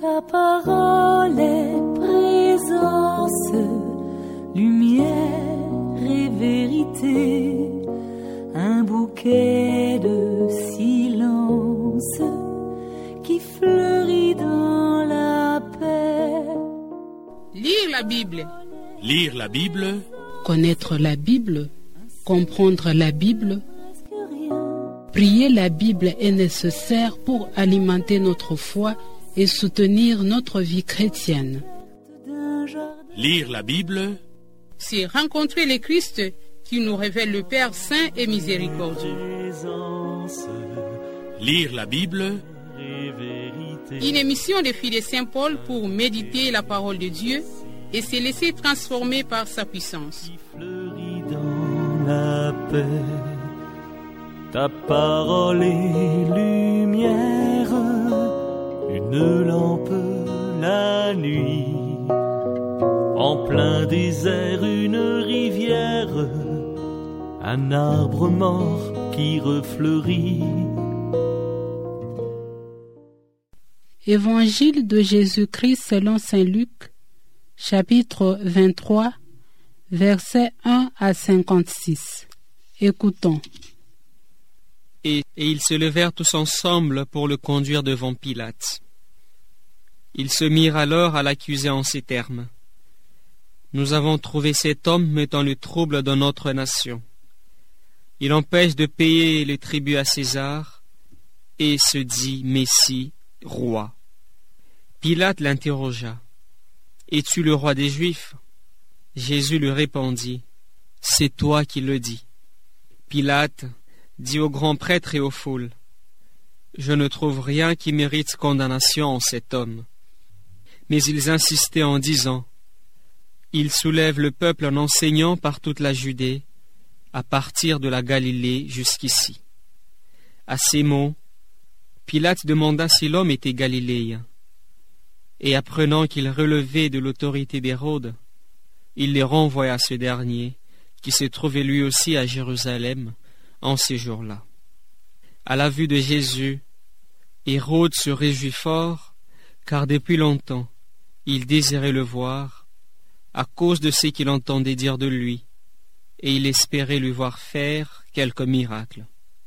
Ta parole est présence, lumière et vérité, un bouquet de silence qui fleurit dans la paix. Lire la Bible. Lire la Bible. Connaître la Bible, comprendre la Bible. Prier la Bible est nécessaire pour alimenter notre foi et soutenir notre vie chrétienne. Lire la Bible, c'est rencontrer le Christ qui nous révèle le Père saint et miséricordieux. Lire la Bible, une émission des filles de Saint-Paul pour méditer la parole de Dieu et se laisser transformer par sa puissance. Dans la paix, ta parole est lumière, une lampe la nuit, en plein désert une rivière, un arbre mort qui refleurit. Évangile de Jésus-Christ selon saint Luc, chapitre 23, versets 1 à 56. Écoutons. Et ils se levèrent tous ensemble pour le conduire devant Pilate. Ils se mirent alors à l'accuser en ces termes. « Nous avons trouvé cet homme mettant le trouble dans notre nation. Il empêche de payer le tribut à César et se dit Messie, roi. » Pilate l'interrogea. « Es-tu le roi des Juifs ?» Jésus lui répondit. « C'est toi qui le dis. » Pilate dit aux grands prêtres et aux foules, « Je ne trouve rien qui mérite condamnation en cet homme. » Mais ils insistaient en disant, « Il soulève le peuple en enseignant par toute la Judée, à partir de la Galilée jusqu'ici. » À ces mots, Pilate demanda si l'homme était galiléen. Et apprenant qu'il relevait de l'autorité d'Hérode, il les renvoya à ce dernier, qui se trouvait lui aussi à Jérusalem en ces jours-là. À la vue de Jésus, Hérode se réjouit fort, car depuis longtemps il désirait le voir, à cause de ce qu'il entendait dire de lui, et il espérait lui voir faire quelque miracle.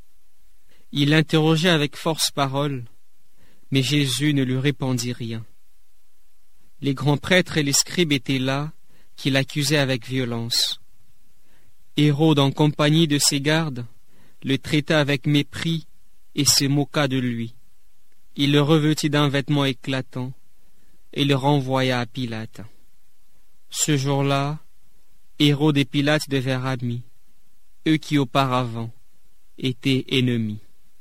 Il l'interrogeait avec force parole, mais Jésus ne lui répondit rien. Les grands prêtres et les scribes étaient là, qui l'accusaient avec violence. Hérode, en compagnie de ses gardes, le traita avec mépris et se moqua de lui. Il le revêtit d'un vêtement éclatant et le renvoya à Pilate. Ce jour-là, Hérode et Pilate devinrent amis, eux qui auparavant étaient ennemis.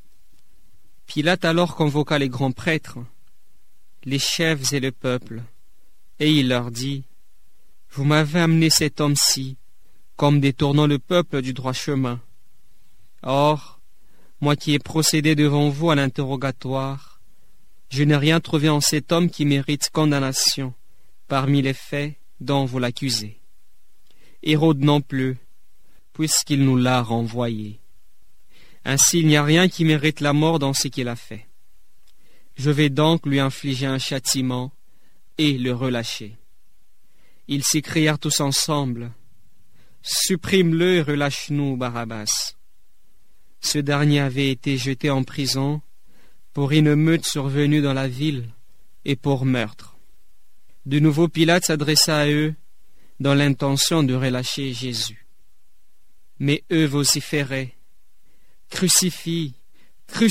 Pilate alors convoqua les grands prêtres, les chefs et le peuple, et il leur dit, « Vous m'avez amené cet homme-ci, comme détournant le peuple du droit chemin. Or, moi qui ai procédé devant vous à l'interrogatoire, je n'ai rien trouvé en cet homme qui mérite condamnation parmi les faits dont vous l'accusez. Hérode non plus, puisqu'il nous l'a renvoyé. Ainsi il n'y a rien qui mérite la mort dans ce qu'il a fait. Je vais donc lui infliger un châtiment et le relâcher. » Ils s'écrièrent tous ensemble, « Supprime-le et relâche-nous, Barabbas. » Ce dernier avait été jeté en prison pour une émeute survenue dans la ville et pour meurtre. De nouveau Pilate s'adressa à eux dans l'intention de relâcher Jésus. Mais eux vociféraient, « Crucifie, crucifie-le »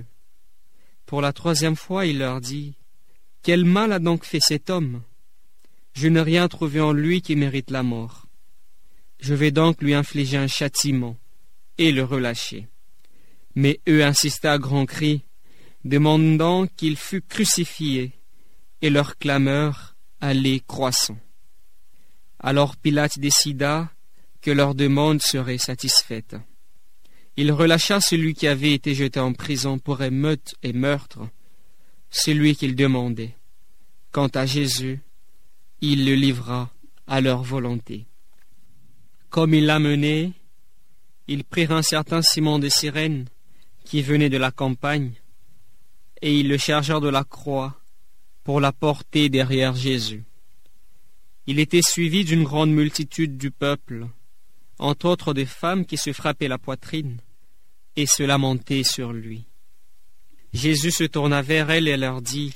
Pour la troisième fois, il leur dit, « Quel mal a donc fait cet homme ? Je n'ai rien trouvé en lui qui mérite la mort. Je vais donc lui infliger un châtiment et le relâcher. » Mais eux insistaient à grands cris, demandant qu'il fût crucifié, et leur clameur allait croissant. Alors Pilate décida que leur demande serait satisfaite. Il relâcha celui qui avait été jeté en prison pour émeute et meurtre, celui qu'il demandait. Quant à Jésus, il le livra à leur volonté. Comme il l'amenait, ils prirent un certain Simon de Cyrène, qui venait de la campagne, et ils le chargèrent de la croix pour la porter derrière Jésus. Il était suivi d'une grande multitude du peuple, entre autres des femmes qui se frappaient la poitrine et se lamentaient sur lui. Jésus se tourna vers elles et leur dit: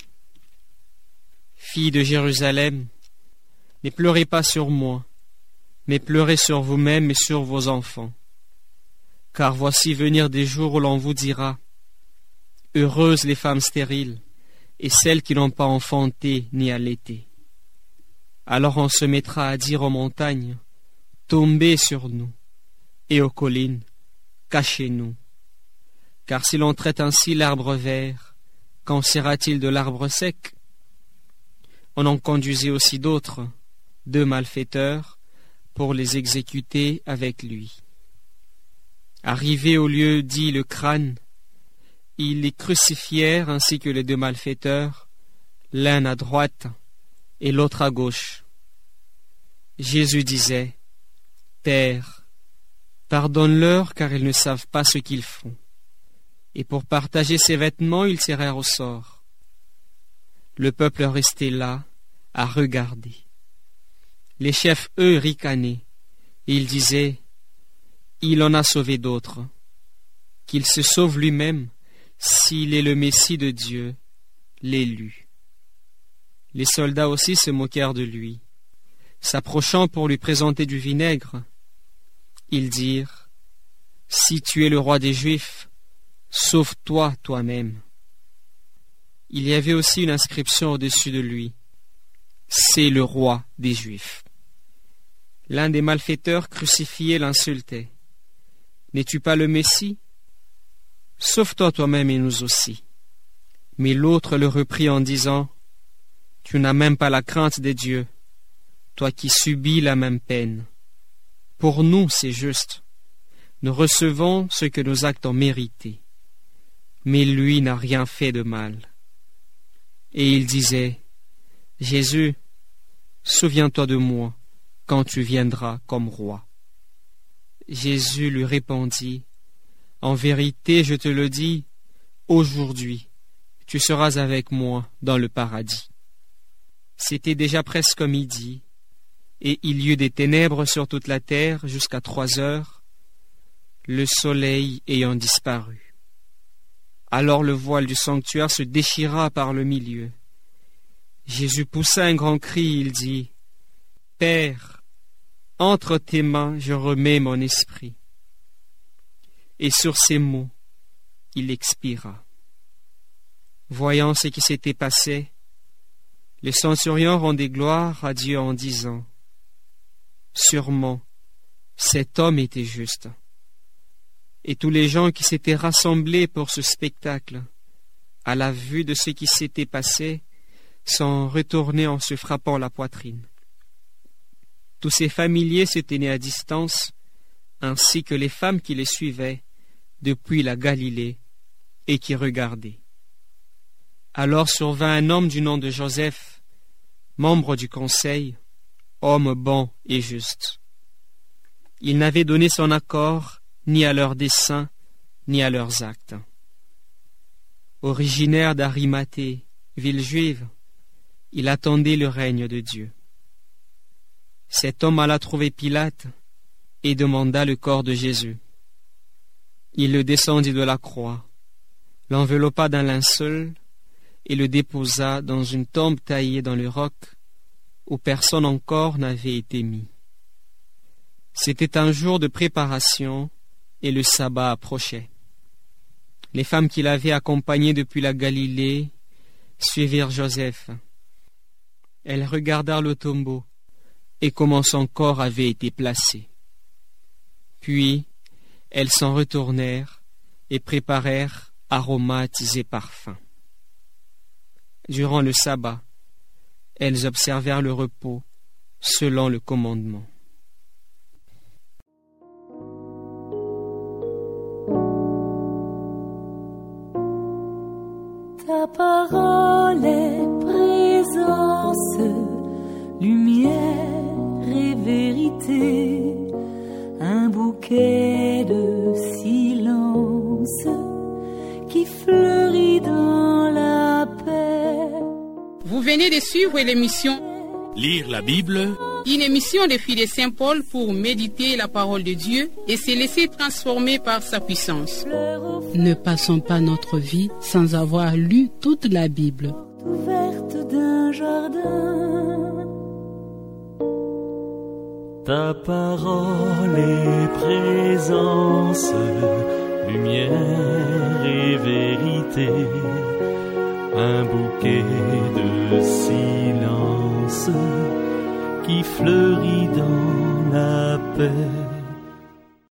« Filles de Jérusalem, ne pleurez pas sur moi, mais pleurez sur vous-mêmes et sur vos enfants. Car voici venir des jours où l'on vous dira: Heureuses les femmes stériles et celles qui n'ont pas enfanté ni allaité. Alors on se mettra à dire aux montagnes: Tombez sur nous, et aux collines: Cachez-nous. Car si l'on traite ainsi l'arbre vert, qu'en sera-t-il de l'arbre sec? On en conduisait aussi d'autres, 2 malfaiteurs, pour les exécuter avec lui. Arrivés au lieu dit le Crâne, ils les crucifièrent ainsi que les 2 malfaiteurs, l'un à droite et l'autre à gauche. Jésus disait: Père, pardonne-leur car ils ne savent pas ce qu'ils font. Et pour partager ses vêtements, ils tirèrent au sort. Le peuple restait là, à regarder. Les chefs, eux, ricanaient, et ils disaient: Il en a sauvé d'autres. Qu'il se sauve lui-même, s'il est le Messie de Dieu, l'élu. Les soldats aussi se moquèrent de lui. S'approchant pour lui présenter du vinaigre, ils dirent: Si tu es le roi des Juifs, sauve-toi toi-même. Il y avait aussi une inscription au-dessus de lui: C'est le roi des Juifs. L'un des malfaiteurs crucifiés l'insultait: N'es-tu pas le Messie? Sauve-toi toi-même et nous aussi. Mais l'autre le reprit en disant: Tu n'as même pas la crainte des dieux, toi qui subis la même peine. Pour nous, c'est juste. Nous recevons ce que nos actes ont mérité. Mais lui n'a rien fait de mal. Et il disait: Jésus, souviens-toi de moi quand tu viendras comme roi. Jésus lui répondit: En vérité, je te le dis, aujourd'hui, tu seras avec moi dans le paradis. C'était déjà presque midi, et il y eut des ténèbres sur toute la terre jusqu'à 3 heures, le soleil ayant disparu. Alors le voile du sanctuaire se déchira par le milieu. Jésus poussa un grand cri, il dit: Père, entre tes mains je remets mon esprit. Et sur ces mots, il expira. Voyant ce qui s'était passé, le centurion rendait gloire à Dieu en disant: Sûrement, cet homme était juste. Et tous les gens qui s'étaient rassemblés pour ce spectacle, à la vue de ce qui s'était passé, sont retournés en se frappant la poitrine. Tous ces familiers se tenaient à distance, ainsi que les femmes qui les suivaient depuis la Galilée et qui regardaient. Alors survint un homme du nom de Joseph, membre du conseil, homme bon et juste. Il n'avait donné son accord ni à leurs desseins, ni à leurs actes. Originaire d'Arimathée, ville juive, il attendait le règne de Dieu. Cet homme alla trouver Pilate et demanda le corps de Jésus. Il le descendit de la croix, l'enveloppa d'un linceul et le déposa dans une tombe taillée dans le roc où personne encore n'avait été mis. C'était un jour de préparation et le sabbat approchait. Les femmes qui l'avaient accompagné depuis la Galilée suivirent Joseph. Elles regardèrent le tombeau et comment son corps avait été placé. Puis, elles s'en retournèrent et préparèrent aromates et parfums. Durant le sabbat, elles observèrent le repos selon le commandement. Ta parole est présence, lumière et vérité, un bouquet de silence qui fleurit dans la paix. Vous venez de suivre l'émission Lire la Bible, une émission des filles de Saint-Paul pour méditer la parole de Dieu et se laisser transformer par sa puissance. Ne passons pas notre vie sans avoir lu toute la Bible. Ouverte d'un jardin. Ta parole est présence, lumière et vérité, un bouquet de silence qui fleurit dans la paix.